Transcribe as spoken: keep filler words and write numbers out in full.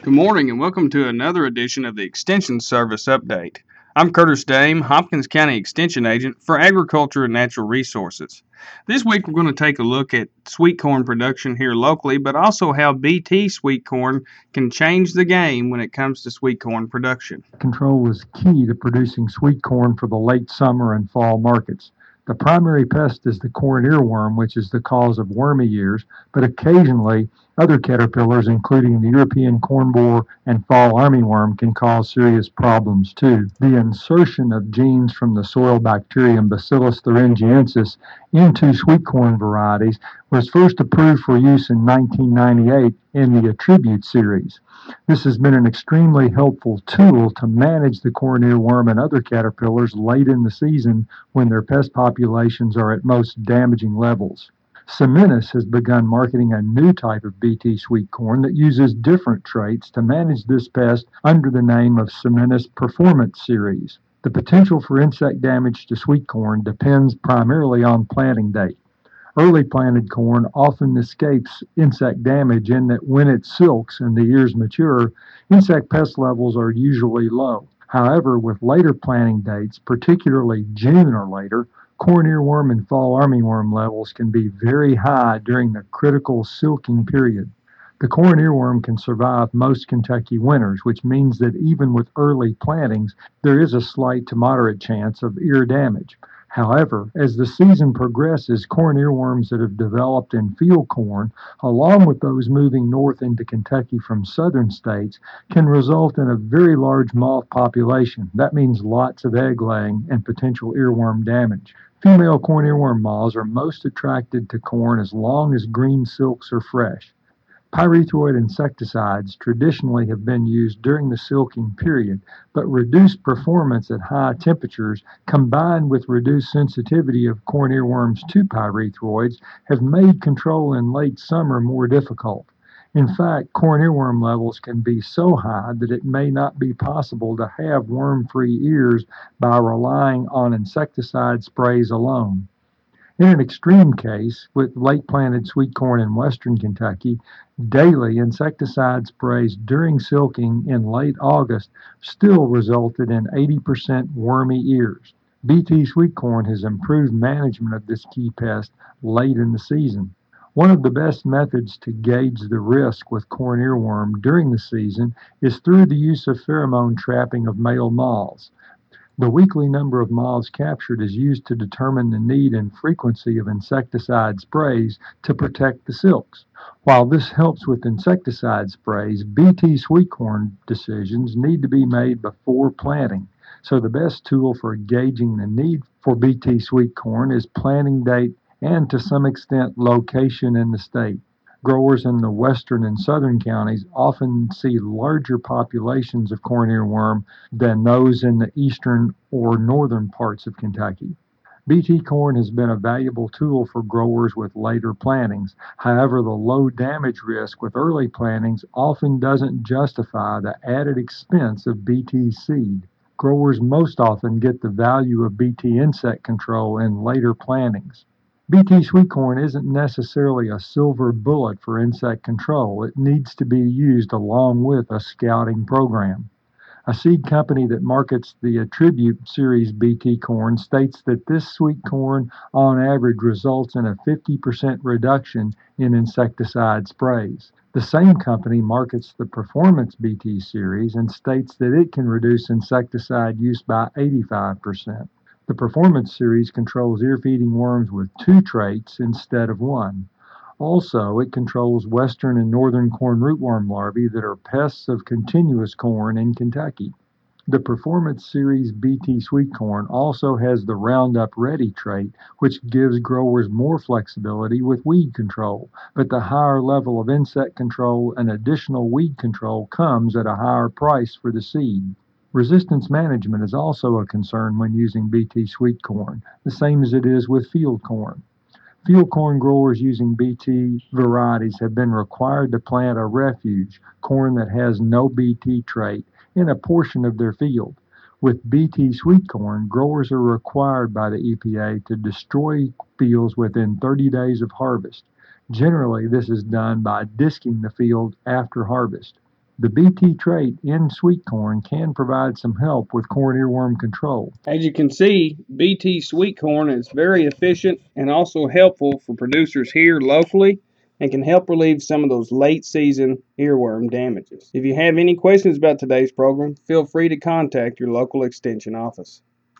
Good morning and welcome to another edition of the Extension Service Update. I'm Curtis Dame, Hopkins County Extension Agent for Agriculture and Natural Resources. This week we're going to take a look at sweet corn production here locally, but also how B T sweet corn can change the game when it comes to sweet corn production. Control is key to producing sweet corn for the late summer and fall markets. The primary pest is the corn earworm, which is the cause of wormy ears, but occasionally other caterpillars, including the European corn borer and fall armyworm, can cause serious problems too. The insertion of genes from the soil bacterium Bacillus thuringiensis into sweet corn varieties was first approved for use in nineteen ninety-eight in the Attribute series. This has been an extremely helpful tool to manage the corn earworm and other caterpillars late in the season when their pest populations are at most damaging levels. Semenus has begun marketing a new type of B T sweet corn that uses different traits to manage this pest under the name of Semenus Performance Series. The potential for insect damage to sweet corn depends primarily on planting date. Early planted corn often escapes insect damage in that when it silks and the ears mature, insect pest levels are usually low. However, with later planting dates, particularly June or later, corn earworm and fall armyworm levels can be very high during the critical silking period. The corn earworm can survive most Kentucky winters, which means that even with early plantings, there is a slight to moderate chance of ear damage. However, as the season progresses, corn earworms that have developed in field corn, along with those moving north into Kentucky from southern states, can result in a very large moth population. That means lots of egg laying and potential earworm damage. Female corn earworm moths are most attracted to corn as long as green silks are fresh. Pyrethroid insecticides traditionally have been used during the silking period, but reduced performance at high temperatures combined with reduced sensitivity of corn earworms to pyrethroids have made control in late summer more difficult. In fact, corn earworm levels can be so high that it may not be possible to have worm-free ears by relying on insecticide sprays alone. In an extreme case, with late planted sweet corn in western Kentucky, daily insecticide sprays during silking in late August still resulted in eighty percent wormy ears. B T sweet corn has improved management of this key pest late in the season. One of the best methods to gauge the risk with corn earworm during the season is through the use of pheromone trapping of male moths. The weekly number of moths captured is used to determine the need and frequency of insecticide sprays to protect the silks. While this helps with insecticide sprays, B T sweet corn decisions need to be made before planting. So the best tool for gauging the need for B T sweet corn is planting date and to some extent location in the state. Growers in the western and southern counties often see larger populations of corn earworm than those in the eastern or northern parts of Kentucky. B T corn has been a valuable tool for growers with later plantings. However, the low damage risk with early plantings often doesn't justify the added expense of B T seed. Growers most often get the value of B T insect control in later plantings. B T sweet corn isn't necessarily a silver bullet for insect control. It needs to be used along with a scouting program. A seed company that markets the Attribute Series B T corn states that this sweet corn on average results in a fifty percent reduction in insecticide sprays. The same company markets the Performance B T series and states that it can reduce insecticide use by eighty-five percent. The Performance series controls ear-feeding worms with two traits instead of one. Also, it controls western and northern corn rootworm larvae that are pests of continuous corn in Kentucky. The Performance Series B T sweet corn also has the Roundup Ready trait, which gives growers more flexibility with weed control, but the higher level of insect control and additional weed control comes at a higher price for the seed. Resistance management is also a concern when using B T sweet corn, the same as it is with field corn. Field corn growers using B T varieties have been required to plant a refuge, corn that has no B T trait, in a portion of their field. With B T sweet corn, growers are required by the E P A to destroy fields within thirty days of harvest. Generally, this is done by disking the field after harvest. The B T trait in sweet corn can provide some help with corn earworm control. As you can see, B T sweet corn is very efficient and also helpful for producers here locally and can help relieve some of those late season earworm damages. If you have any questions about today's program, feel free to contact your local extension office.